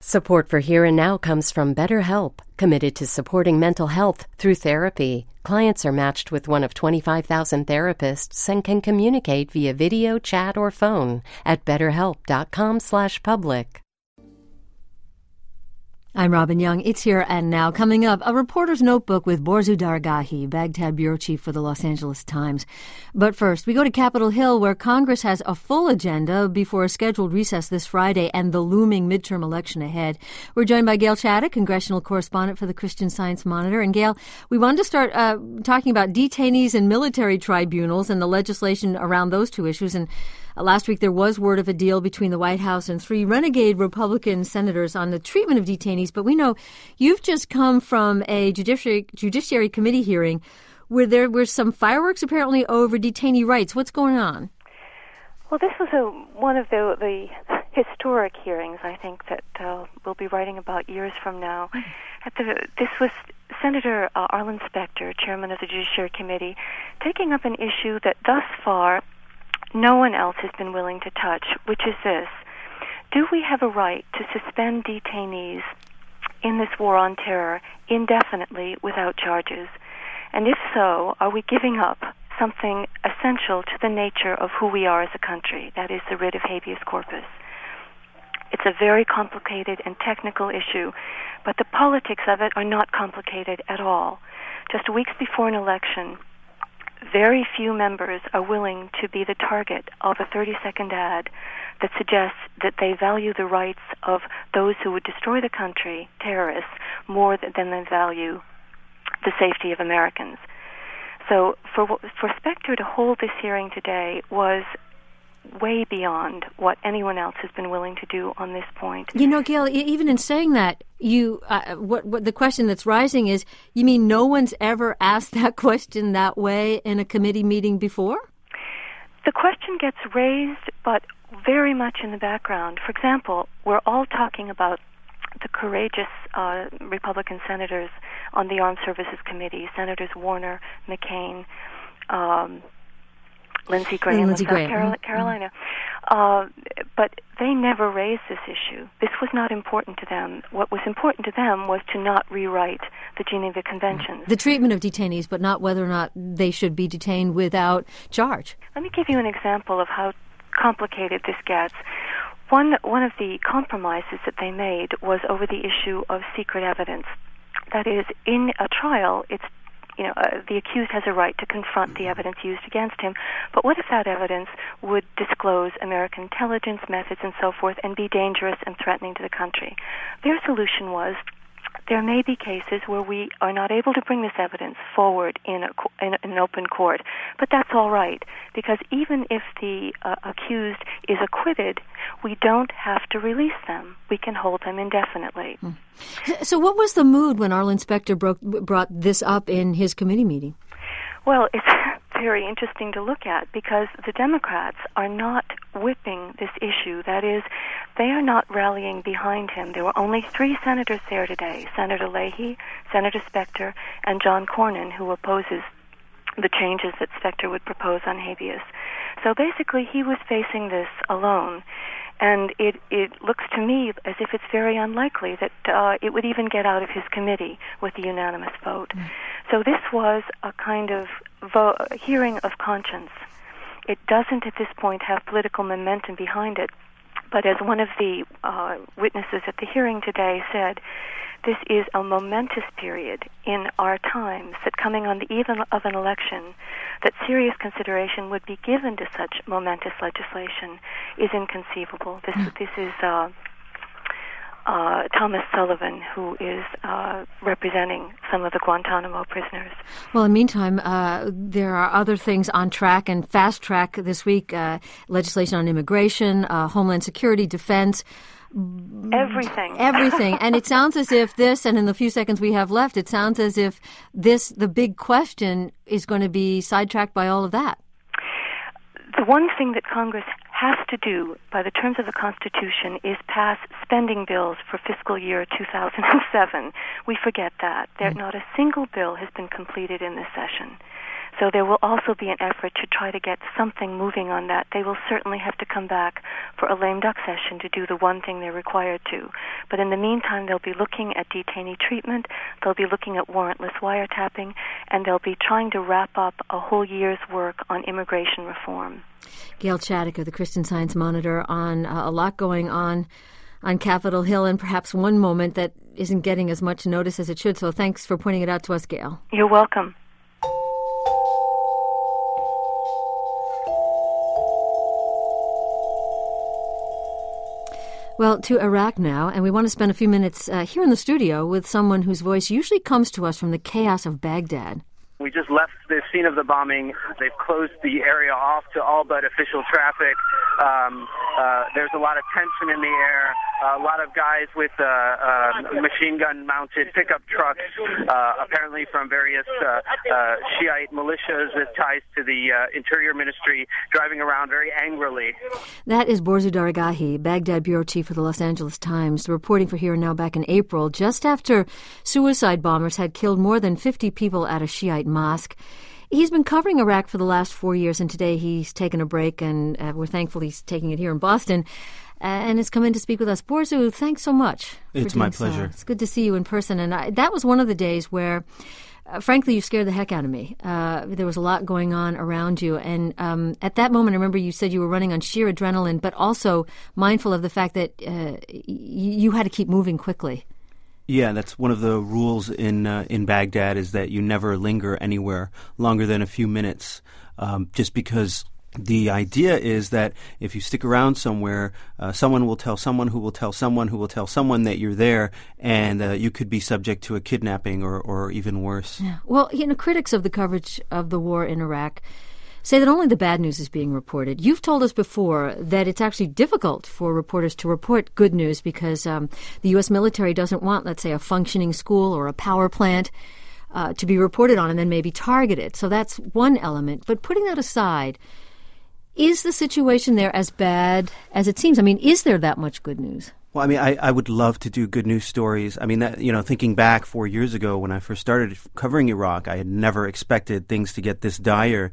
Support for Here and Now comes from BetterHelp, committed to supporting mental health through therapy. Clients are matched with one of 25,000 therapists and can communicate via video, chat, or phone at betterhelp.com/public. I'm Robin Young. It's Here and Now. Coming up, a reporter's notebook with Borzu Dargahi, Baghdad bureau chief for the Los Angeles Times. But first, we go to Capitol Hill, where Congress has a full agenda before a scheduled recess this Friday and the looming midterm election ahead. We're joined by Gail Chaddock, congressional correspondent for the Christian Science Monitor. And Gail, we wanted to start talking about detainees and military tribunals and the legislation around those two issues. And last week, there was word of a deal between the White House and three renegade Republican senators on the treatment of detainees. But we know you've just come from a Judiciary Committee hearing where there were some fireworks apparently over detainee rights. What's going on? Well, this was one of the historic hearings, I think, that we'll be writing about years from now. This was Senator Arlen Specter, chairman of the Judiciary Committee, taking up an issue that thus far no one else has been willing to touch, which is this. Do we have a right to suspend detainees in this war on terror indefinitely without charges? And if so, are we giving up something essential to the nature of who we are as a country, that is the writ of habeas corpus? It's a very complicated and technical issue, but the politics of it are not complicated at all. Just weeks before an election, very few members are willing to be the target of a 30-second ad that suggests that they value the rights of those who would destroy the country, terrorists, more than they value the safety of Americans. So for Specter to hold this hearing today was way beyond what anyone else has been willing to do on this point. You know, Gail, even in saying that, what the question that's rising is, you mean no one's ever asked that question that way in a committee meeting before? The question gets raised, but very much in the background. For example, we're all talking about the courageous Republican senators on the Armed Services Committee, Senators Warner, McCain, Lindsey Graham of South Carolina. But they never raised this issue. This was not important to them. What was important to them was to not rewrite the Geneva Conventions. The treatment of detainees, but not whether or not they should be detained without charge. Let me give you an example of how complicated this gets. One of the compromises that they made was over the issue of secret evidence. That is, in a trial, the accused has a right to confront the evidence used against him. But what if that evidence would disclose American intelligence methods and so forth and be dangerous and threatening to the country? Their solution was, there may be cases where we are not able to bring this evidence forward in an open court, but that's all right, because even if the accused is acquitted, we don't have to release them. We can hold them indefinitely. So what was the mood when Arlen Specter brought this up in his committee meeting? Well, it's very interesting to look at because the Democrats are not whipping this issue. That is, they are not rallying behind him. There were only 3 senators there today, Senator Leahy, Senator Specter, and John Cornyn, who opposes the changes that Specter would propose on habeas. So basically, he was facing this alone. And it looks to me as if it's very unlikely that it would even get out of his committee with a unanimous vote. So this was a kind of hearing of conscience. It doesn't at this point have political momentum behind it, but as one of the witnesses at the hearing today said, this is a momentous period in our times, that coming on the eve of an election, that serious consideration would be given to such momentous legislation is inconceivable. This is Thomas Sullivan, who is representing some of the Guantanamo prisoners. Well, in the meantime, there are other things on track and fast track this week, legislation on immigration, homeland security, defense. Everything. And it sounds as if this, and in the few seconds we have left, it sounds as if the big question is going to be sidetracked by all of that. The one thing that Congress has to do by the terms of the Constitution is pass spending bills for fiscal year 2007. We forget that. Not a single bill has been completed in this session. So there will also be an effort to try to get something moving on that. They will certainly have to come back for a lame duck session to do the one thing they're required to. But in the meantime, they'll be looking at detainee treatment, they'll be looking at warrantless wiretapping, and they'll be trying to wrap up a whole year's work on immigration reform. Gail Chaddick of the Christian Science Monitor on a lot going on Capitol Hill, and perhaps one moment that isn't getting as much notice as it should. So thanks for pointing it out to us, Gail. You're welcome. Well, to Iraq now, and we want to spend a few minutes here in the studio with someone whose voice usually comes to us from the chaos of Baghdad. We just left the scene of the bombing. They've closed the area off to all but official traffic. There's a lot of tension in the air. A lot of guys with machine gun-mounted pickup trucks, apparently from various Shiite militias with ties to the Interior Ministry, driving around very angrily. That is Borzou Dargahi, Baghdad bureau chief for the Los Angeles Times, reporting for Here and Now back in April, just after suicide bombers had killed more than 50 people at a Shiite mosque. He's been covering Iraq for the last 4 years, and today he's taken a break, and we're thankful he's taking it here in Boston, and has come in to speak with us. Borzou, thanks so much. It's my pleasure. It's good to see you in person, and that was one of the days where, frankly, you scared the heck out of me. There was a lot going on around you, and at that moment, I remember you said you were running on sheer adrenaline, but also mindful of the fact that you had to keep moving quickly. Yeah, that's one of the rules in Baghdad, is that you never linger anywhere longer than a few minutes, just because the idea is that if you stick around somewhere, someone will tell someone who will tell someone who will tell someone that you're there, and you could be subject to a kidnapping or even worse. Yeah. Well, critics of the coverage of the war in Iraq say that only the bad news is being reported. You've told us before that it's actually difficult for reporters to report good news because the U.S. military doesn't want, let's say, a functioning school or a power plant to be reported on and then maybe targeted. So that's one element. But putting that aside, is the situation there as bad as it seems? I mean, is there that much good news? Well, I mean, I would love to do good news stories. I mean, thinking back 4 years ago when I first started covering Iraq, I had never expected things to get this dire.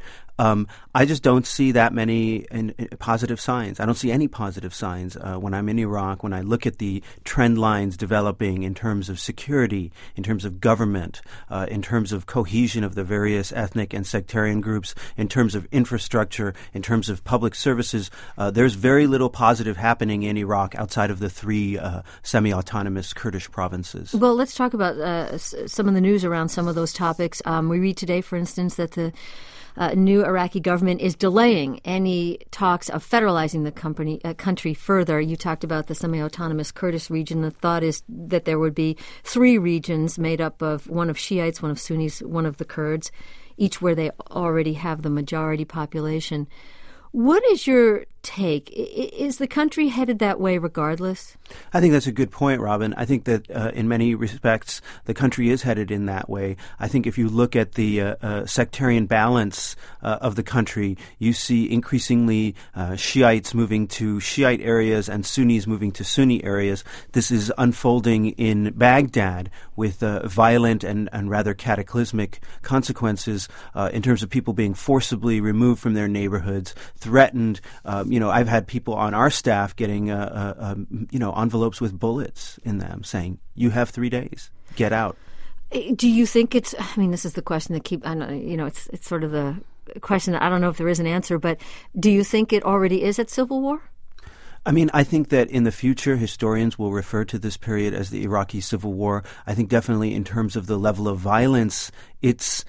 I just don't see that many positive signs. I don't see any positive signs when I'm in Iraq, when I look at the trend lines developing in terms of security, in terms of government, in terms of cohesion of the various ethnic and sectarian groups, in terms of infrastructure, in terms of public services. There's very little positive happening in Iraq outside of the three semi-autonomous Kurdish provinces. Well, let's talk about some of the news around some of those topics. We read today, for instance, that the new Iraqi government is delaying any talks of federalizing the country further. You talked about the semi-autonomous Kurdish region. The thought is that there would be 3 regions made up of one of Shiites, one of Sunnis, one of the Kurds, each where they already have the majority population. What is your take? Is the country headed that way regardless? I think that's a good point, Robin. I think that in many respects, the country is headed in that way. I think if you look at the sectarian balance of the country, you see increasingly Shiites moving to Shiite areas and Sunnis moving to Sunni areas. This is unfolding in Baghdad with violent and rather cataclysmic consequences in terms of people being forcibly removed from their neighborhoods, threatened. I've had people on our staff getting, envelopes with bullets in them saying, "You have 3 days. Get out." Do you think this is the question that it's sort of the question that I don't know if there is an answer, but do you think it already is at civil war? I mean, I think that in the future, historians will refer to this period as the Iraqi Civil War. I think definitely in terms of the level of violence, it's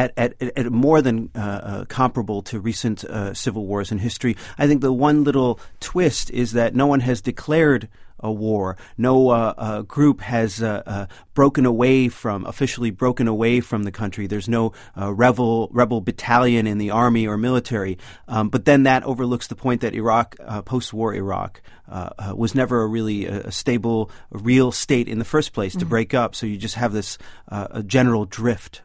at more than comparable to recent civil wars in history. I think the one little twist is that no one has declared a war. No group has officially broken away from the country. There's no rebel battalion in the army or military. But then that overlooks the point that Iraq, post-war Iraq, was never a stable, real state in the first place to break up. So you just have this general drift.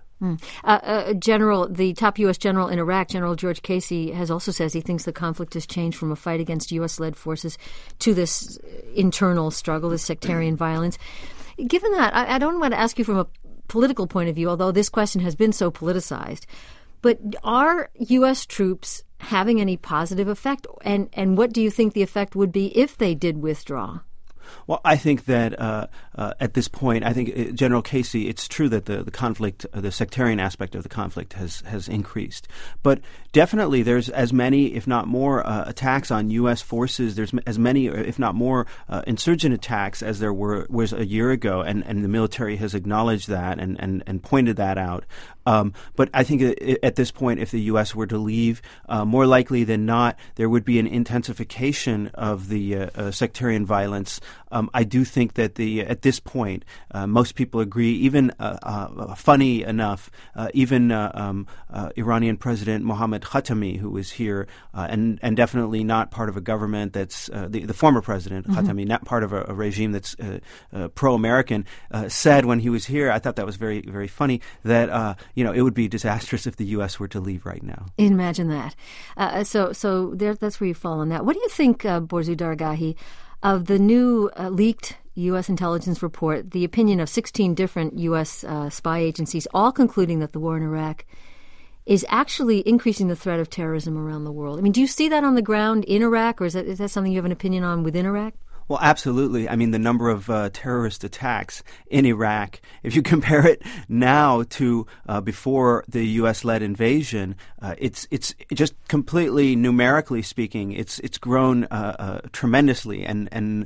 The top U.S. general in Iraq, General George Casey, has also says he thinks the conflict has changed from a fight against U.S.-led forces to this internal struggle, this sectarian violence. Given that, I don't want to ask you from a political point of view, although this question has been so politicized, But are U.S. troops having any positive effect? And what do you think the effect would be if they did withdraw? Well, I think that at this point, I think General Casey, it's true that the conflict, the sectarian aspect of the conflict has increased. But definitely there's as many, if not more, attacks on U.S. forces. There's as many, if not more, insurgent attacks as there was a year ago. And the military has acknowledged that and pointed that out. But I think at this point, if the U.S. were to leave, more likely than not, there would be an intensification of the sectarian violence. I do think that at this point, most people agree, even funny enough, even Iranian President Mohammad Khatami, who was here, and definitely not part of a government that's the former president Khatami, not part of a regime that's pro-American, said when he was here, I thought that was very, very funny, that it would be disastrous if the U.S. were to leave right now. Imagine that. So that's where you fall on that. What do you think, Borzou Dargahi, of the new leaked U.S. intelligence report, the opinion of 16 different U.S. spy agencies, all concluding that the war in Iraq is actually increasing the threat of terrorism around the world? I mean, do you see that on the ground in Iraq, or is that something you have an opinion on within Iraq? Well, absolutely. I mean, the number of terrorist attacks in Iraq, if you compare it now to before the U.S.-led invasion, it's just completely, numerically speaking, it's grown tremendously and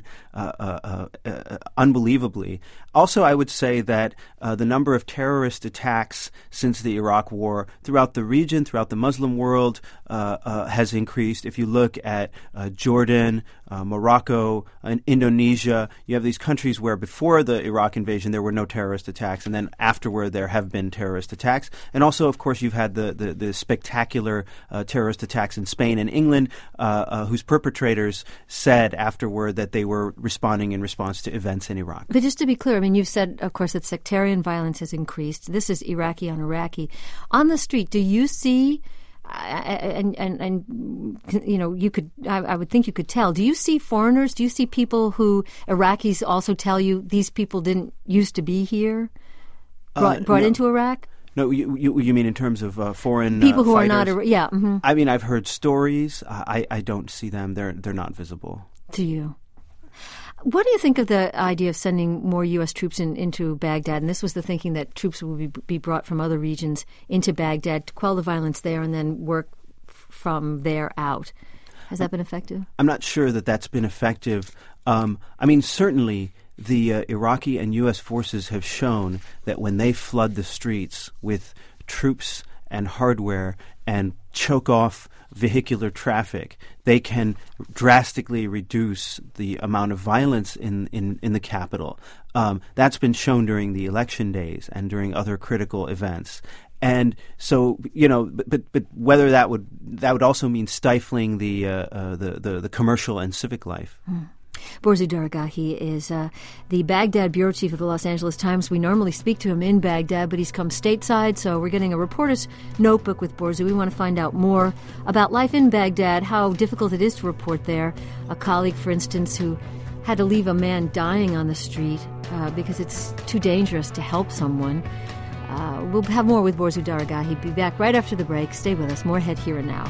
unbelievably. Also, I would say that the number of terrorist attacks since the Iraq War throughout the region, throughout the Muslim world, has increased. If you look at Jordan, Morocco, and Indonesia, you have these countries where before the Iraq invasion there were no terrorist attacks, and then afterward there have been terrorist attacks. And also, of course, you've had the spectacular terrorist attacks in Spain and England, whose perpetrators said afterward that they were responding in response to events in Iraq. But just to be clear, I mean, you've said, of course, that sectarian violence has increased. This is Iraqi on Iraqi. On the street, do you see... And you could. I would think you could tell. Do you see foreigners? Do you see people who Iraqis also tell you these people didn't used to be here, brought into Iraq? No, you mean in terms of foreign people who fighters? Are not? Yeah. Mm-hmm. I mean, I've heard stories. I don't see them. They're not visible. To you. What do you think of the idea of sending more U.S. troops into Baghdad? And this was the thinking that troops would be brought from other regions into Baghdad to quell the violence there and then work from there out. Has that been effective? I'm not sure that that's been effective. I mean, certainly the Iraqi and U.S. forces have shown that when they flood the streets with troops and hardware and choke off vehicular traffic, they can drastically reduce the amount of violence in the capital. That's been shown during the election days and during other critical events. And so, but whether that would also mean stifling the commercial and civic life. Borzou Dargahi is the Baghdad bureau chief of the Los Angeles Times. We normally speak to him in Baghdad, but he's come stateside, so we're getting a reporter's notebook with Borzou. We want to find out more about life in Baghdad, how difficult it is to report there. A colleague, for instance, who had to leave a man dying on the street because it's too dangerous to help someone. We'll have more with Borzou Dargahi. Be back right after the break. Stay with us. More Head Here and Now.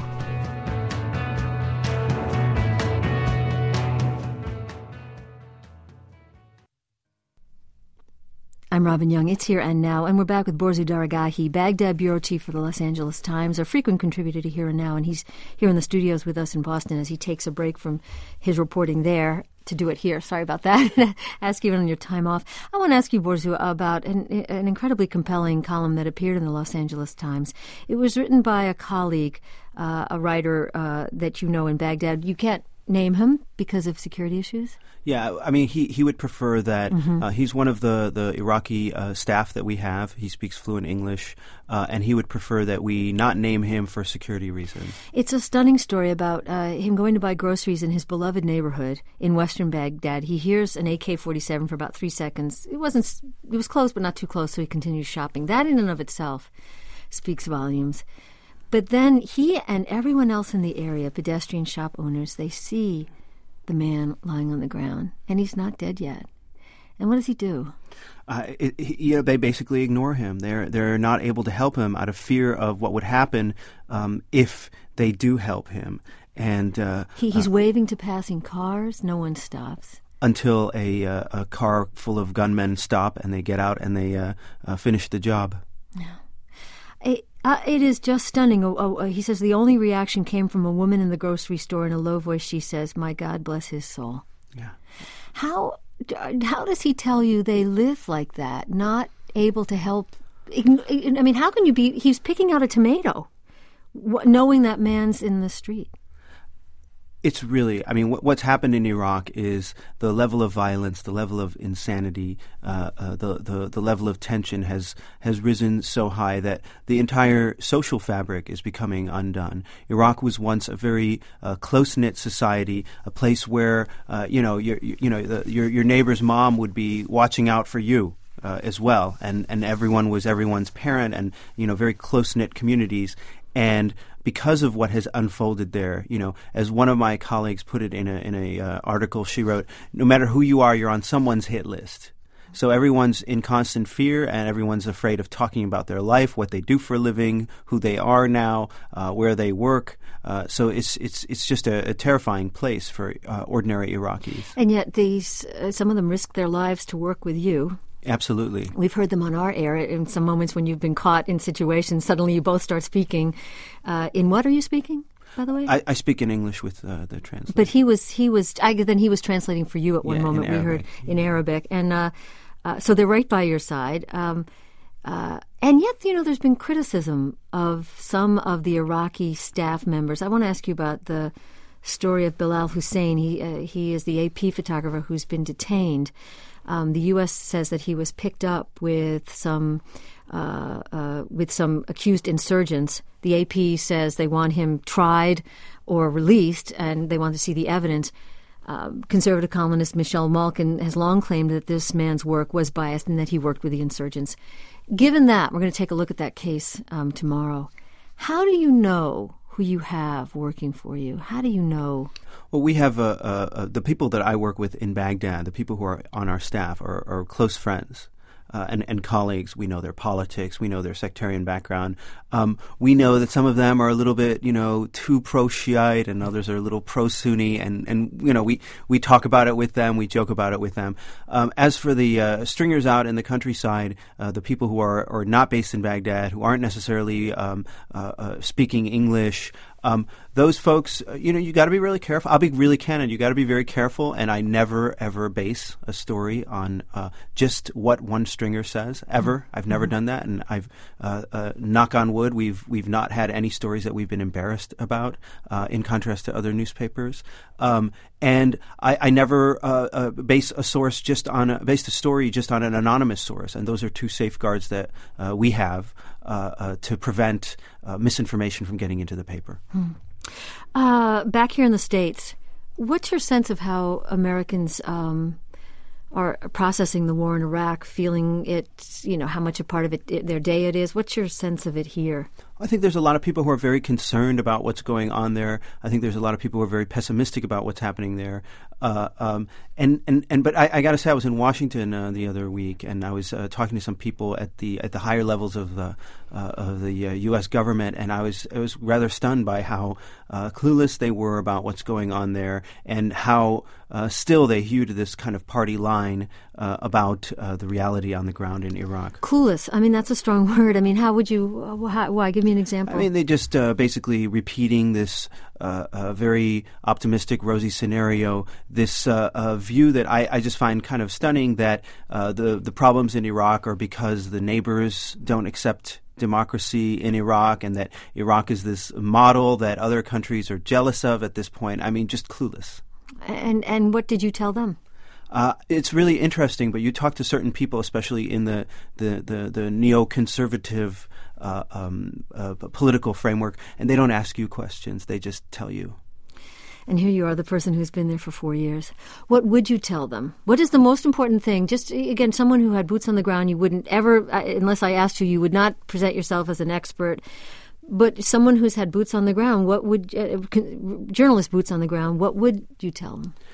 I'm Robin Young. It's Here and Now, and we're back with Borzou Dargahi, Baghdad bureau chief for the Los Angeles Times, a frequent contributor to Here and Now, and he's here in the studios with us in Boston as he takes a break from his reporting there to do it here. Sorry about that. Ask you on your time off. I want to ask you, Borzou, about an incredibly compelling column that appeared in the Los Angeles Times. It was written by a colleague, a writer that you know in Baghdad. You can't name him because of security issues? Yeah, I mean, he would prefer that. He's one of the Iraqi staff that we have. He speaks fluent English, and he would prefer that we not name him for security reasons. It's a stunning story about him going to buy groceries in his beloved neighborhood in western Baghdad. He hears an AK-47 for about 3 seconds. It was close, but not too close, so he continues shopping. That in and of itself speaks volumes. But then he and everyone else in the area, pedestrian shop owners, they see the man lying on the ground, and he's not dead yet. And what does he do? They basically ignore him. They're not able to help him out of fear of what would happen if they do help him. And he's waving to passing cars. No one stops until a car full of gunmen stop and they get out and they finish the job. Yeah. It is just stunning. He says the only reaction came from a woman in the grocery store. In a low voice, she says, "My God bless his soul." Yeah. How does he tell you they live like that, not able to help? I mean, how can you be? He's picking out a tomato, knowing that man's in the street. It's really, I mean, what's happened in Iraq is the level of violence, the level of insanity, the level of tension has risen so high that the entire social fabric is becoming undone. Iraq was once a very close-knit society, a place where your neighbor's mom would be watching out for you. As well, and everyone was everyone's parent, and very close-knit communities. And because of what has unfolded there, as one of my colleagues put it in a article she wrote, no matter who you are, you're on someone's hit list. So everyone's in constant fear, and everyone's afraid of talking about their life, what they do for a living, who they are now, where they work. So it's just a terrifying place for ordinary Iraqis. And yet some of them risk their lives to work with you. Absolutely. We've heard them on our air in some moments when you've been caught in situations. Suddenly you both start speaking. In what are you speaking, by the way? I speak in English with the translator. But he was translating for you at one moment. We heard in Arabic. And so they're right by your side. And yet, there's been criticism of some of the Iraqi staff members. I want to ask you about the story of Bilal Hussein. He is the AP photographer who's been detained. The U.S. says that he was picked up with some accused insurgents. The AP says they want him tried or released, and they want to see the evidence. Conservative columnist Michelle Malkin has long claimed that this man's work was biased and that he worked with the insurgents. Given that, we're going to take a look at that case tomorrow. How do you know who you have working for you? How do you know? Well, we have the people that I work with in Baghdad, the people who are on our staff are close friends and colleagues. We know their politics. We know their sectarian background. We know that some of them are a little bit, too pro-Shiite, and others are a little pro-Sunni. And we talk about it with them. We joke about it with them. As for the stringers out in the countryside, the people who are not based in Baghdad, who aren't necessarily speaking English, those folks, you got to be really careful. I'll be really candid. You got to be very careful. And I never, ever base a story on just what one stringer says, ever. I've never done that. And I've, knock on wood, we've not had any stories that we've been embarrassed about, in contrast to other newspapers. And I never base a story just on an anonymous source. And those are two safeguards that we have to prevent misinformation from getting into the paper. Back here in the States, what's your sense of how Americans are processing the war in Iraq, feeling it, how much a part of it their day it is? What's your sense of it here? I think there's a lot of people who are very concerned about what's going on there. I think there's a lot of people who are very pessimistic about what's happening there. But I got to say, I was in Washington the other week, and I was talking to some people at the higher levels of the U.S. government, and I was rather stunned by how clueless they were about what's going on there, and how still they hewed this kind of party line about the reality on the ground in Iraq. Clueless. I mean, that's a strong word. I mean, how would you? Why? Give me an example. I mean, they just basically repeating this very optimistic, rosy scenario. This view that I just find kind of stunning, that the problems in Iraq are because the neighbors don't accept democracy in Iraq, and that Iraq is this model that other countries are jealous of at this point. I mean, just clueless. And what did you tell them? It's really interesting, but you talk to certain people, especially in the neoconservative political framework, and they don't ask you questions. They just tell you. And here you are, the person who's been there for 4 years. What would you tell them? What is the most important thing? Just, again, someone who had boots on the ground, you wouldn't ever, unless I asked you would not present yourself as an expert. But someone who's had boots on the ground, what would, journalist boots on the ground, what would you tell them?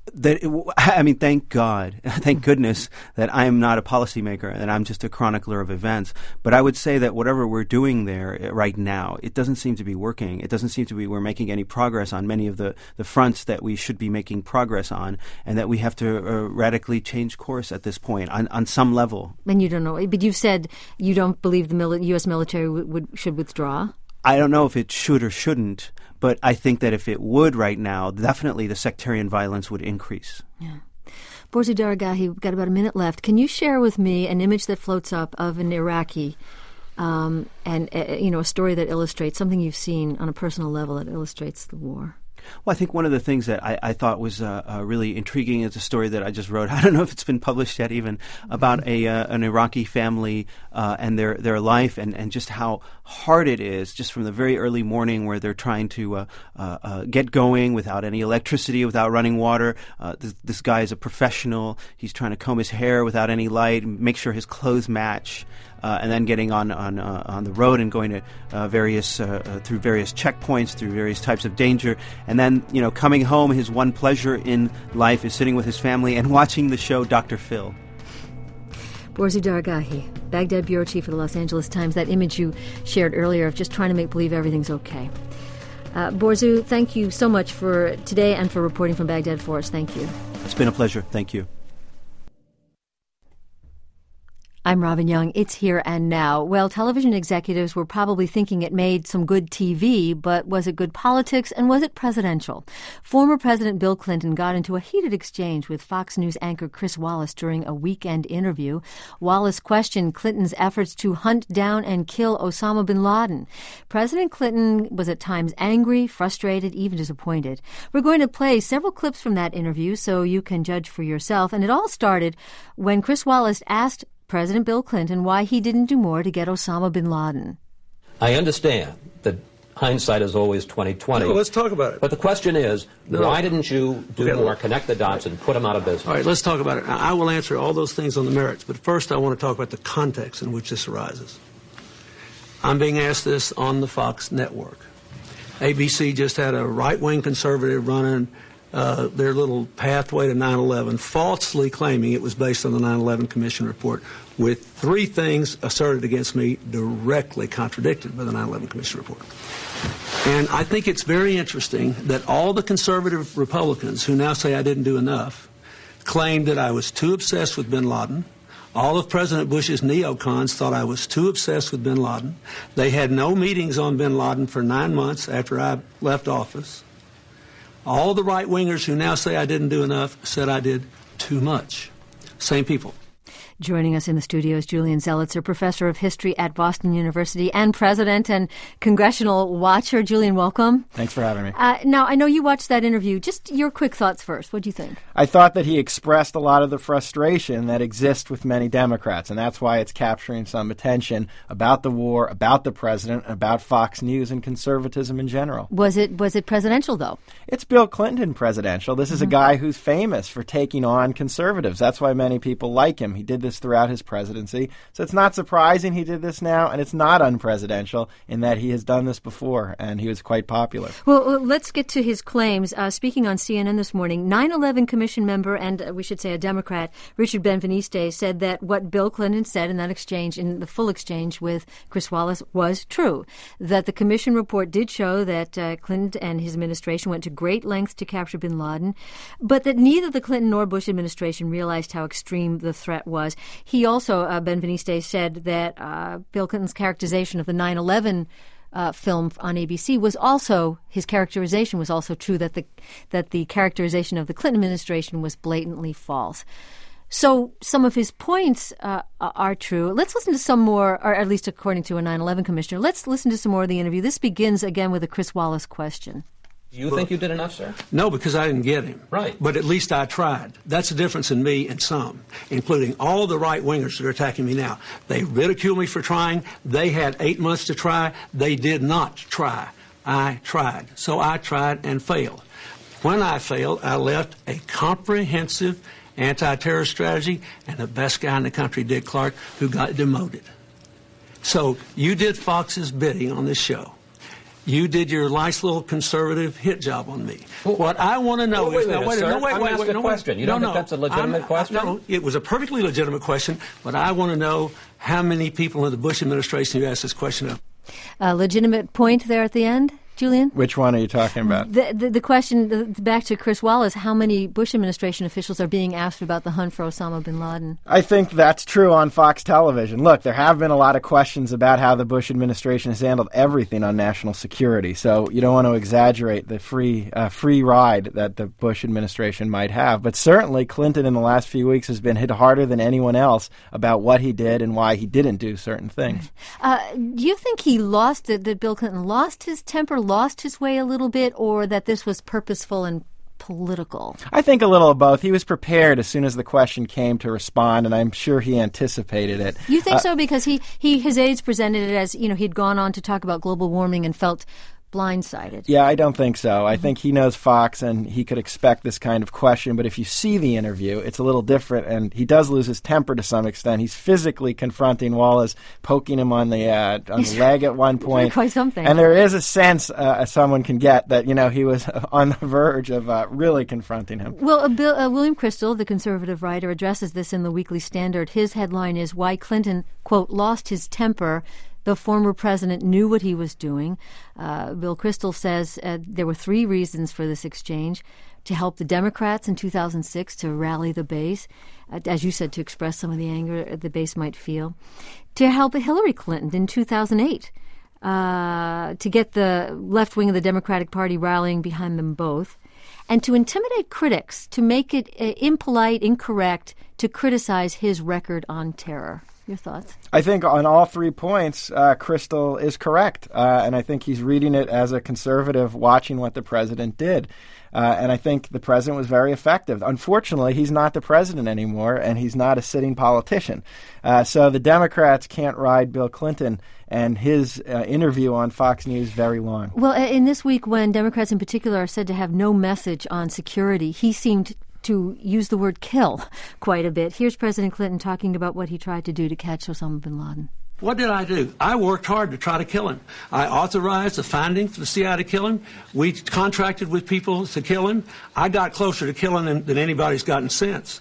Thank God, thank goodness that I am not a policymaker and I'm just a chronicler of events. But I would say that whatever we're doing there right now, it doesn't seem to be working. It doesn't seem to be we're making any progress on many of the fronts that we should be making progress on, and that we have to radically change course at this point on some level. And you don't know, but you've said you don't believe the U.S. military should withdraw? I don't know if it should or shouldn't, but I think that if it would right now, definitely the sectarian violence would increase. Yeah. Borzou Daragahi, we've got about a minute left. Can you share with me an image that floats up of an Iraqi and a story that illustrates something you've seen on a personal level that illustrates the war? Well, I think one of the things that I thought was really intriguing is a story that I just wrote. I don't know if it's been published yet even, about an Iraqi family and their life and just how hard it is just from the very early morning where they're trying to get going without any electricity, without running water. This guy is a professional. He's trying to comb his hair without any light, make sure his clothes match. And then getting on the road and going to through various checkpoints, through various types of danger, and then coming home. His one pleasure in life is sitting with his family and watching the show Dr. Phil. Borzou Daragahi, Baghdad bureau chief for the Los Angeles Times. That image you shared earlier of just trying to make believe everything's okay. Borzou, thank you so much for today and for reporting from Baghdad for us. Thank you. It's been a pleasure. Thank you. I'm Robin Young. It's Here and Now. Well, television executives were probably thinking it made some good TV, but was it good politics and was it presidential? Former President Bill Clinton got into a heated exchange with Fox News anchor Chris Wallace during a weekend interview. Wallace questioned Clinton's efforts to hunt down and kill Osama bin Laden. President Clinton was at times angry, frustrated, even disappointed. We're going to play several clips from that interview so you can judge for yourself. And it all started when Chris Wallace asked President Bill Clinton why he didn't do more to get Osama bin Laden. I understand that hindsight is always 20/20. No, let's talk about it. But the question is, why didn't you do more, connect the dots, and put him out of business? All right, let's talk about it. I will answer all those things on the merits, but first I want to talk about the context in which this arises. I'm being asked this on the Fox network. ABC just had a right-wing conservative running their little pathway to 9/11, falsely claiming it was based on the 9/11 Commission report, with three things asserted against me directly contradicted by the 9/11 Commission report. And I think it's very interesting that all the conservative Republicans who now say I didn't do enough claimed that I was too obsessed with bin Laden. All of President Bush's neocons thought I was too obsessed with bin Laden. They had no meetings on bin Laden for 9 months after I left office. All the right-wingers who now say I didn't do enough said I did too much. Same people. Joining us in the studio is Julian Zelizer, professor of history at Boston University and president and congressional watcher. Julian, welcome. Thanks for having me. Now, I know you watched that interview. Just your quick thoughts first. What do you think? I thought that he expressed a lot of the frustration that exists with many Democrats, and that's why it's capturing some attention about the war, about the president, about Fox News and conservatism in general. Was it presidential, though? It's Bill Clinton presidential. This is a guy who's famous for taking on conservatives. That's why many people like him. He did this throughout his presidency. So it's not surprising he did this now, and it's not unpresidential in that he has done this before, and he was quite popular. Well, let's get to his claims. Speaking on CNN this morning, 9/11 Commission member, and we should say a Democrat, Richard Benveniste, said that what Bill Clinton said in that exchange, in the full exchange with Chris Wallace, was true. That the Commission report did show that Clinton and his administration went to great lengths to capture bin Laden, but that neither the Clinton nor Bush administration realized how extreme the threat was. He also, Benveniste, said that Bill Clinton's characterization of the 9/11 film on ABC was also, his characterization was also true, that the characterization of the Clinton administration was blatantly false. So some of his points are true. Let's listen to some more, or at least according to a 9/11 commissioner. Let's listen to some more of the interview. This begins again with a Chris Wallace question. Do you think you did enough, sir? No, because I didn't get him. Right. But at least I tried. That's the difference in me and some, including all the right-wingers that are attacking me now. They ridicule me for trying. They had 8 months to try. They did not try. I tried. So I tried and failed. When I failed, I left a comprehensive anti-terror strategy and the best guy in the country, Dick Clark, who got demoted. So you did Fox's bidding on this show. You did your nice little conservative hit job on me. What I want to know is... I'm asking a question. You don't think that's a legitimate question? No, it was a perfectly legitimate question, but I want to know how many people in the Bush administration you asked this question of. Legitimate point there at the end, Julian? Which one are you talking about? The question, back to Chris Wallace, how many Bush administration officials are being asked about the hunt for Osama bin Laden? I think that's true on Fox television. Look, there have been a lot of questions about how the Bush administration has handled everything on national security, so you don't want to exaggerate the free ride that the Bush administration might have. But certainly Clinton in the last few weeks has been hit harder than anyone else about what he did and why he didn't do certain things. Do you think he that Bill Clinton lost his temper, lost his way a little bit, or that this was purposeful and political? I think a little of both. He was prepared as soon as the question came to respond, and I'm sure he anticipated it. You think so? Because his aides presented it as, he'd gone on to talk about global warming and felt blindsided. Yeah, I don't think so. I think he knows Fox and he could expect this kind of question, but if you see the interview, it's a little different, and he does lose his temper to some extent. He's physically confronting Wallace, poking him on the leg at one point. Quite something. And there is a sense someone can get that, he was on the verge of really confronting him. Well, William Kristol, the conservative writer, addresses this in the Weekly Standard. His headline is, "Why Clinton, quote, lost his temper. The former president knew what he was doing." Bill Kristol says there were 3 reasons for this exchange: to help the Democrats in 2006 to rally the base, as you said, to express some of the anger the base might feel; to help Hillary Clinton in 2008, to get the left wing of the Democratic Party rallying behind them both; and to intimidate critics, to make it impolite, incorrect, to criticize his record on terror. Your thoughts? I think on all 3 points, Kristol is correct. And I think he's reading it as a conservative watching what the president did. And I think the president was very effective. Unfortunately, he's not the president anymore, and he's not a sitting politician. So the Democrats can't ride Bill Clinton and his interview on Fox News very long. Well, in this week, when Democrats in particular are said to have no message on security, he seemed to use the word kill quite a bit. Here's President Clinton talking about what he tried to do to catch Osama bin Laden. What did I do? I worked hard to try to kill him. I authorized the funding for the CIA to kill him. We contracted with people to kill him. I got closer to killing him than anybody's gotten since.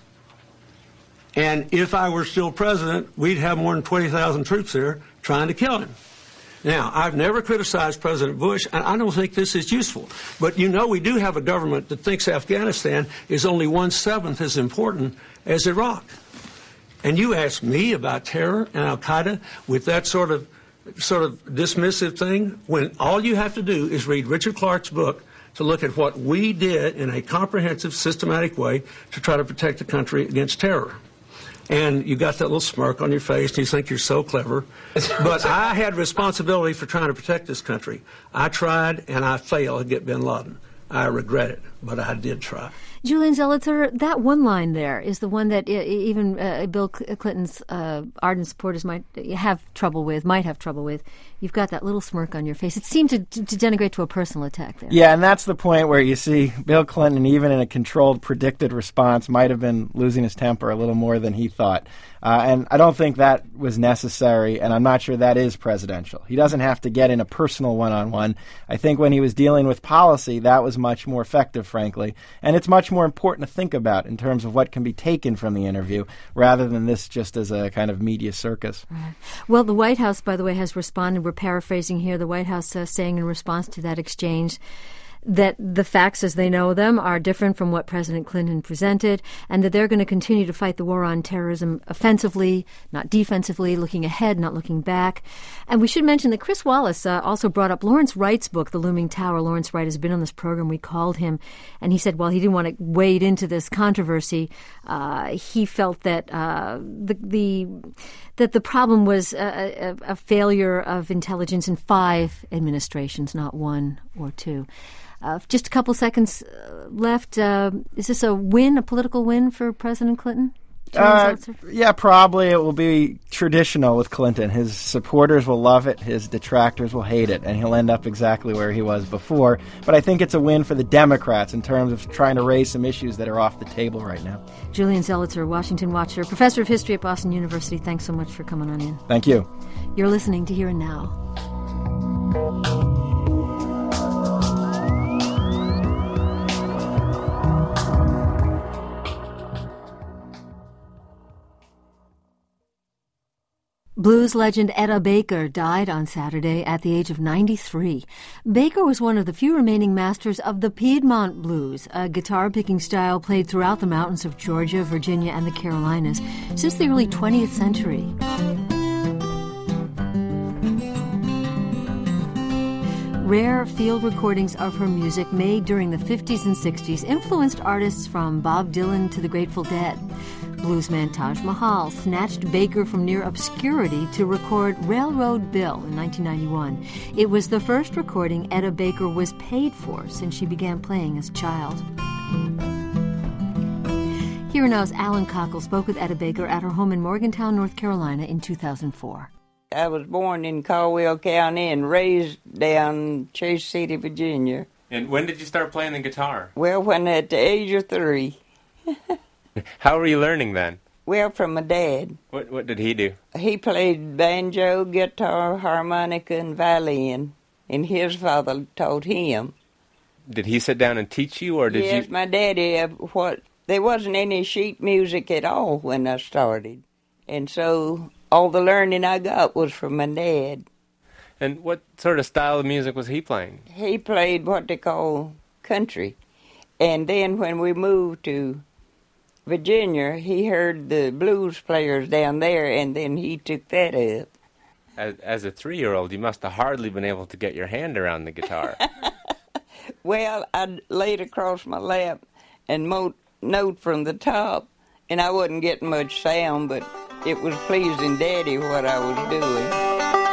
And if I were still president, we'd have more than 20,000 troops there trying to kill him. Now, I've never criticized President Bush, and I don't think this is useful. But we do have a government that thinks Afghanistan is only 1/7 as important as Iraq. And you ask me about terror and al-Qaeda with that sort of dismissive thing, when all you have to do is read Richard Clarke's book to look at what we did in a comprehensive, systematic way to try to protect the country against terror. And you got that little smirk on your face, and you think you're so clever. But I had responsibility for trying to protect this country. I tried, and I failed to get bin Laden. I regret it, but I did try. Julian Zelizer, that one line there is the one that even Bill Clinton's ardent supporters might have trouble with. You've got that little smirk on your face. It seemed to denigrate to a personal attack there. Yeah, and that's the point where you see Bill Clinton, even in a controlled, predicted response, might have been losing his temper a little more than he thought. And I don't think that was necessary, and I'm not sure that is presidential. He doesn't have to get in a personal one-on-one. I think when he was dealing with policy, that was much more effective, frankly. And it's much more important to think about in terms of what can be taken from the interview, rather than this just as a kind of media circus. Right. Well, the White House, by the way, has responded. We're paraphrasing here. The White House saying in response to that exchange that the facts as they know them are different from what President Clinton presented, and that they're going to continue to fight the war on terrorism offensively, not defensively, looking ahead, not looking back. And we should mention that Chris Wallace also brought up Lawrence Wright's book, The Looming Tower. Lawrence Wright has been on this program. We called him, and he said, well, he didn't want to wade into this controversy. He felt that that the problem was a failure of intelligence in 5 administrations, not 1 or 2. Just a couple seconds left. Is this a win, a political win for President Clinton? Yeah, probably. It will be traditional with Clinton. His supporters will love it. His detractors will hate it. And he'll end up exactly where he was before. But I think it's a win for the Democrats in terms of trying to raise some issues that are off the table right now. Julian Zelizer, Washington Watcher, professor of history at Boston University. Thanks so much for coming on in. Thank you. You're listening to Here and Now. Blues legend Etta Baker died on Saturday at the age of 93. Baker was one of the few remaining masters of the Piedmont blues, a guitar-picking style played throughout the mountains of Georgia, Virginia, and the Carolinas since the early 20th century. Rare field recordings of her music made during the 50s and 60s influenced artists from Bob Dylan to the Grateful Dead. Bluesman Taj Mahal snatched Baker from near obscurity to record Railroad Bill in 1991. It was the first recording Etta Baker was paid for since she began playing as a child. Here Now's Alan Cockle spoke with Etta Baker at her home in Morgantown, North Carolina in 2004. I was born in Caldwell County and raised down Chase City, Virginia. And when did you start playing the guitar? Well, when at the age of 3. How were you learning then? Well, from my dad. What did he do? He played banjo, guitar, harmonica, and violin, and his father taught him. Did he sit down and teach you, or did you? Yes, my daddy. There wasn't any sheet music at all when I started, and so all the learning I got was from my dad. And what sort of style of music was he playing? He played what they call country, and then when we moved to Virginia, he heard the blues players down there, and then he took that up. As a 3-year-old, you must have hardly been able to get your hand around the guitar. Well, I'd lay it across my lap and note from the top, and I wasn't getting much sound, but it was pleasing Daddy what I was doing.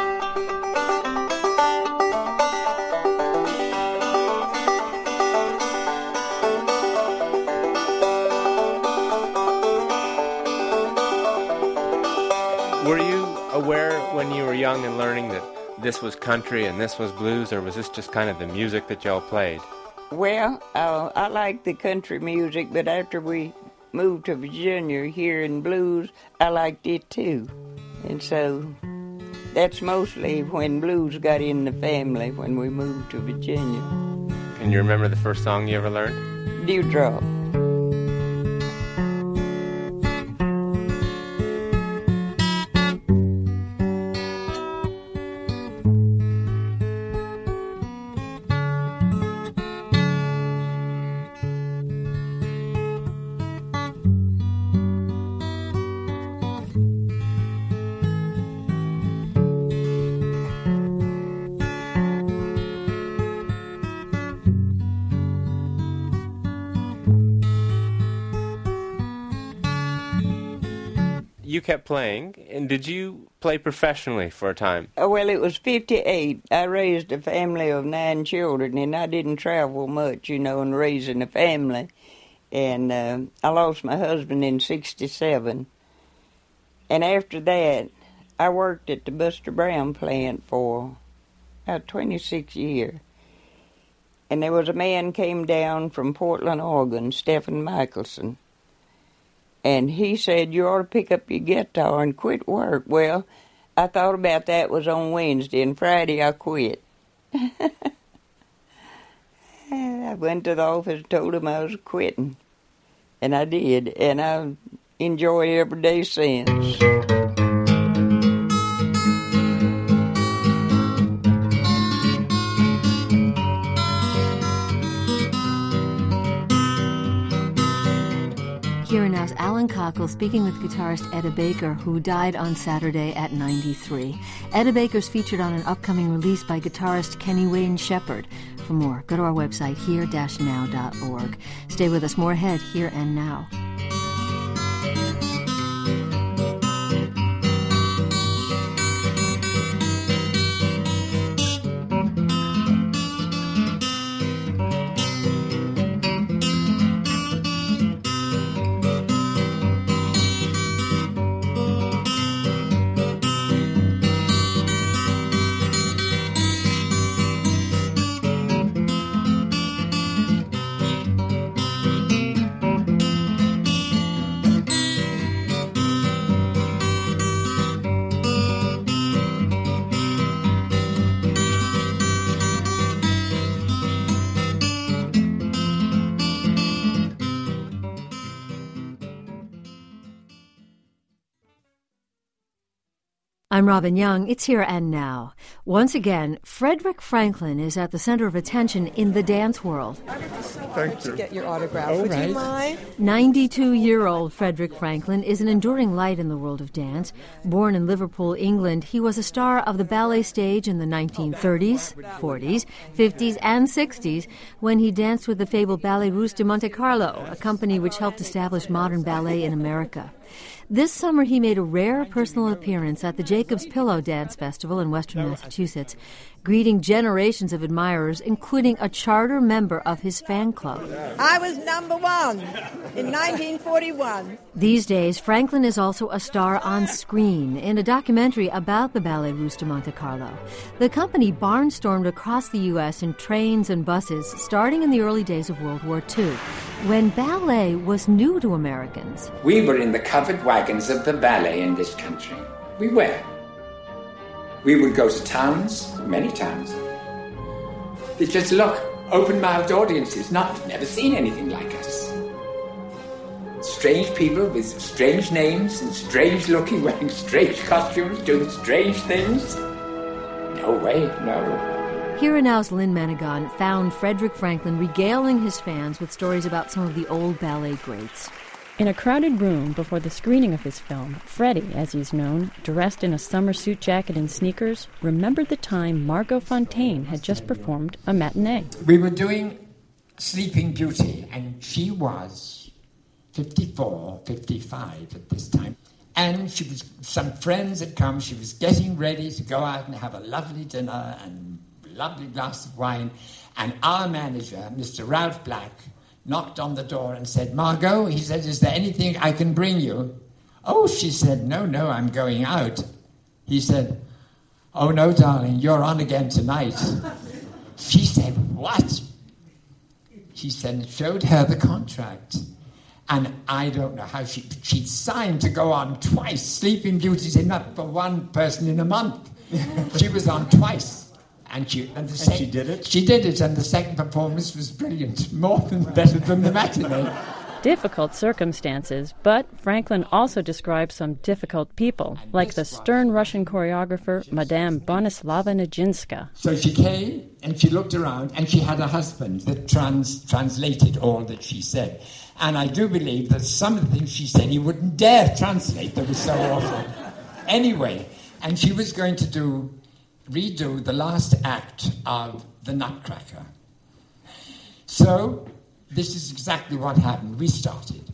Were you aware when you were young and learning that this was country and this was blues, or was this just kind of the music that y'all played? Well, I liked the country music, but after we moved to Virginia here in blues, I liked it too. And so that's mostly when blues got in the family when we moved to Virginia. Can you remember the first song you ever learned? Dewdrop. You kept playing, and did you play professionally for a time? Well, it was 58. I raised a family of 9 children, and I didn't travel much, in raising a family. And I lost my husband in 67. And after that, I worked at the Buster Brown plant for about 26 years. And there was a man came down from Portland, Oregon, Stephen Michelson. And he said, you ought to pick up your guitar and quit work. Well, I thought about that was on Wednesday, and Friday I quit. I went to the office and told him I was quitting. And I did, and I enjoy every day since. Here now is Alan Cockle speaking with guitarist Etta Baker, who died on Saturday at 93. Etta Baker's featured on an upcoming release by guitarist Kenny Wayne Shepherd. For more, go to our website, here-now.org. Stay with us. More ahead, Here and Now. I'm Robin Young. It's Here and Now. Once again, Frederick Franklin is at the center of attention in the dance world. Thank you. To get your autograph. Oh, Would right. you mind? 92-year-old Frederick Franklin is an enduring light in the world of dance. Born in Liverpool, England, he was a star of the ballet stage in the 1930s, 40s, 50s, and 60s when he danced with the fabled Ballet Russe de Monte Carlo, a company which helped establish modern ballet in America. This summer, he made a rare personal appearance at the Jacob's Pillow Dance Festival in Western Massachusetts, greeting generations of admirers, including a charter member of his fan club. I was number one in 1941. These days, Franklin is also a star on screen in a documentary about the Ballet Russe de Monte Carlo. The company barnstormed across the U.S. in trains and buses starting in the early days of World War II, when ballet was new to Americans. We were in the covered wagons of the ballet in this country. We were. We would go to towns, many towns. They just look, open-mouthed audiences, never seen anything like us. Strange people with strange names and strange looking, wearing strange costumes, doing strange things. No way, no. Here and Now's Lynn Menegon found Frederick Franklin regaling his fans with stories about some of the old ballet greats. In a crowded room before the screening of his film, Freddie, as he's known, dressed in a summer suit jacket and sneakers, remembered the time Margot Fontaine had just performed a matinee. We were doing Sleeping Beauty, and she was 54, 55 at this time. And some friends had come. She was getting ready to go out and have a lovely dinner and a lovely glass of wine. And our manager, Mr. Ralph Black, knocked on the door and said, Margot, he said, is there anything I can bring you? Oh, she said, no, I'm going out. He said, oh, no, darling, you're on again tonight. She said, what? He said, showed her the contract. And I don't know how she'd signed to go on twice. Sleeping Beauty's enough for one person in a month. She was on twice. And she did it? She did it, and the second performance was brilliant. More than better than the matinee. Difficult circumstances, but Franklin also described some difficult people, like the stern Russian choreographer, Madame Bonislava Nijinsky. So she came, and she looked around, and she had a husband that translated all that she said. And I do believe that some of the things she said he wouldn't dare translate. They were so awful. Anyway, and she was going to redo the last act of The Nutcracker. So this is exactly what happened. We started.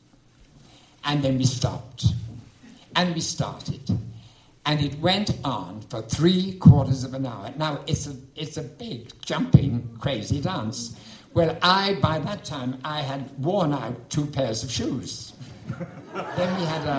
And then we stopped. And we started. And it went on for 3/4 of an hour. Now, it's a big, jumping, crazy dance. Well, by that time, I had worn out 2 pairs of shoes. Then we had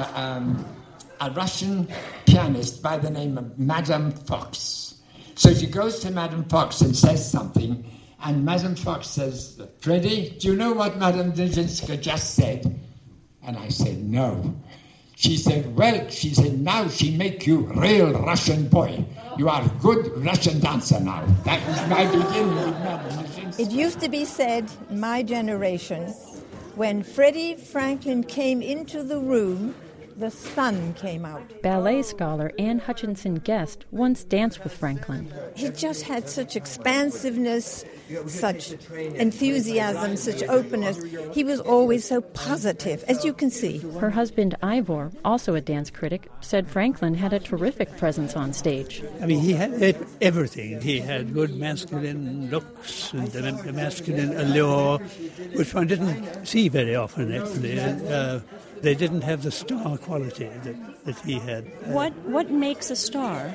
a Russian pianist by the name of Madame Fox. So she goes to Madame Fox and says something, and Madame Fox says, Freddie, do you know what Madame Nijinsky just said? And I said, no. She said, now she make you real Russian boy. You are a good Russian dancer now. That was my beginning with Madame Nijinsky. It used to be said, in my generation, when Freddie Franklin came into the room, the sun came out. Ballet scholar Anne Hutchinson Guest once danced with Franklin. He just had such expansiveness, such enthusiasm, such openness. He was always so positive, as you can see. Her husband Ivor, also a dance critic, said Franklin had a terrific presence on stage. I mean, he had everything. He had good masculine looks and the masculine allure, which one didn't see very often, actually. They didn't have the star quality that he had. What makes a star?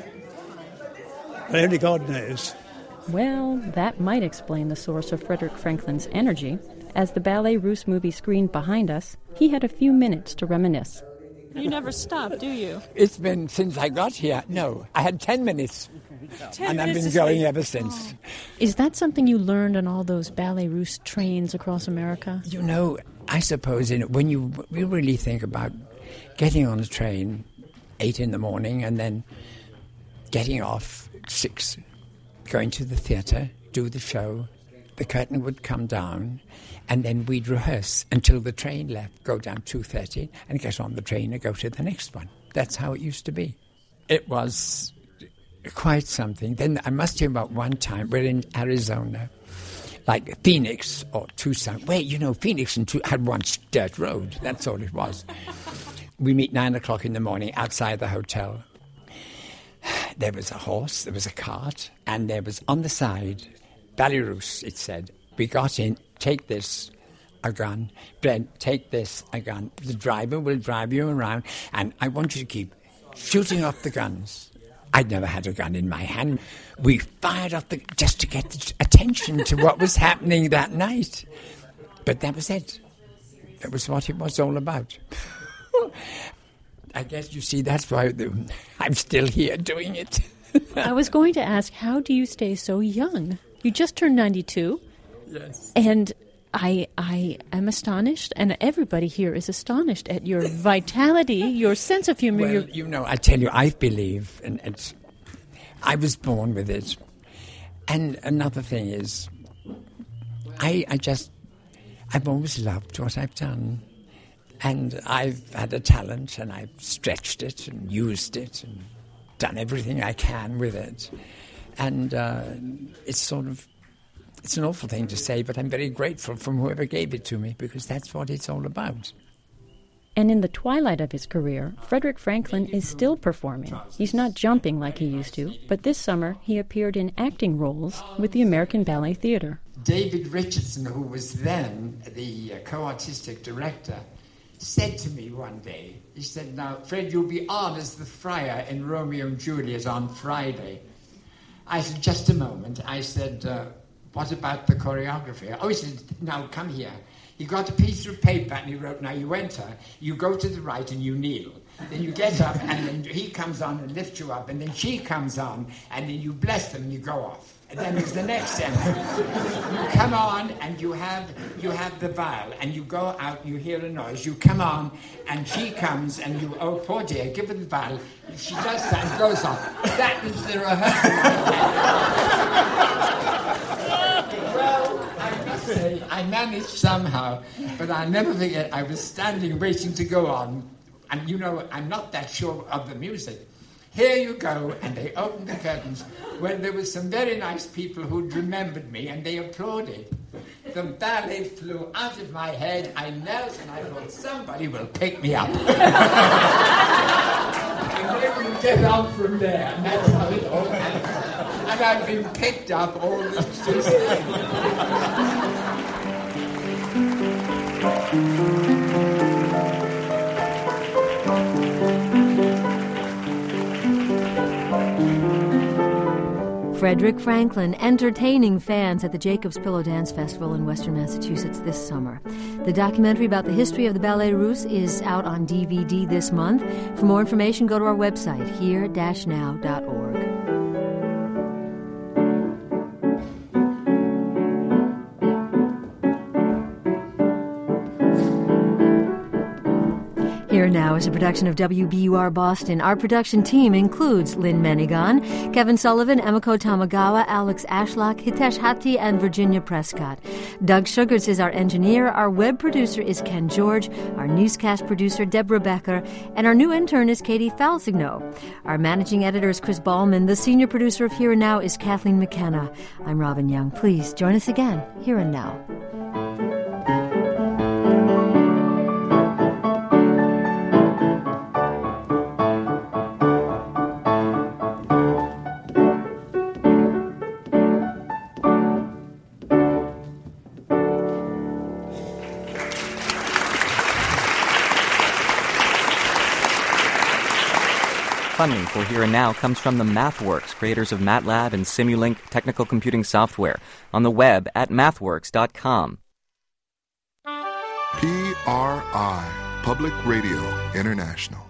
Well, only God knows. Well, that might explain the source of Frederick Franklin's energy. As the Ballet Russe movie screened behind us, he had a few minutes to reminisce. You never stop, do you? It's been since I got here. No, I had 10 minutes. And I've been going ever since. Is that something you learned on all those Ballet Russe trains across America? You know, I suppose when you really think about getting on a train 8 in the morning and then getting off 6, going to the theatre, do the show, the curtain would come down, and then we'd rehearse until the train left, go down 2:30 and get on the train and go to the next one. That's how it used to be. it was quite something. Then I must tell you about one time, we're in Arizona, like Phoenix or Tucson. Wait, Phoenix and Tucson had one dirt road. That's all it was. We meet 9 o'clock in the morning outside the hotel. There was a horse, there was a cart, and there was on the side, Belarus, it said. We got in, take this, a gun. Brent, take this, a gun. The driver will drive you around, and I want you to keep shooting off the guns. I'd never had a gun in my hand. We fired off just to get the attention to what was happening that night. But that was it. That was what it was all about. I guess you see that's why I'm still here doing it. I was going to ask, how do you stay so young? You just turned 92. Yes. And I am astonished, and everybody here is astonished at your vitality, your sense of humor. Well, I tell you, I believe, and I was born with it. And another thing is, I've always loved what I've done. And I've had a talent, and I've stretched it and used it and done everything I can with it. And it's an awful thing to say, but I'm very grateful from whoever gave it to me, because that's what it's all about. And in the twilight of his career, Frederick Franklin is still performing. He's not jumping like he used to, but this summer he appeared in acting roles with the American Ballet Theatre. David Richardson, who was then the co-artistic director, said to me one day, he said, "Now, Fred, you'll be on as the friar in Romeo and Juliet on Friday." I said, "Just a moment." I said, "What about the choreography?" Oh, he said, "Now, come here." He got a piece of paper and he wrote, "Now, you enter, you go to the right and you kneel. Then you get up and then he comes on and lifts you up, and then she comes on and then you bless them and you go off. And then there's the next sentence. You come on and you have the viol, and you go out, you hear a noise, you come on, and she comes, and you, oh, poor dear, give her the viol. She does that and goes off. That is the rehearsal. Well, I must say, I managed somehow, but I'll never forget, I was standing waiting to go on, and I'm not that sure of the music. Here you go, and they opened the curtains. Well, there were some very nice people who'd remembered me, and they applauded. The ballet flew out of my head. I knelt, and I thought, somebody will pick me up. And then we get on from there, and that's how it all happened. And I've been picked up all this Frederick Franklin entertaining fans at the Jacob's Pillow Dance Festival in Western Massachusetts this summer. The documentary about the history of the Ballet Russe is out on DVD this month. For more information, go to our website, here-now.org. Here Now is a production of WBUR Boston. Our production team includes Lynn Menigan, Kevin Sullivan, Emiko Tamagawa, Alex Ashlock, Hitesh Hatti, and Virginia Prescott. Doug Sugars is our engineer. Our web producer is Ken George. Our newscast producer, Deborah Becker. And our new intern is Katie Falsigno. Our managing editor is Chris Ballman. The senior producer of Here and Now is Kathleen McKenna. I'm Robin Young. Please join us again, Here and Now. Funding for Here and Now comes from the MathWorks, creators of MATLAB and Simulink technical computing software, on the web at mathworks.com. PRI, Public Radio International.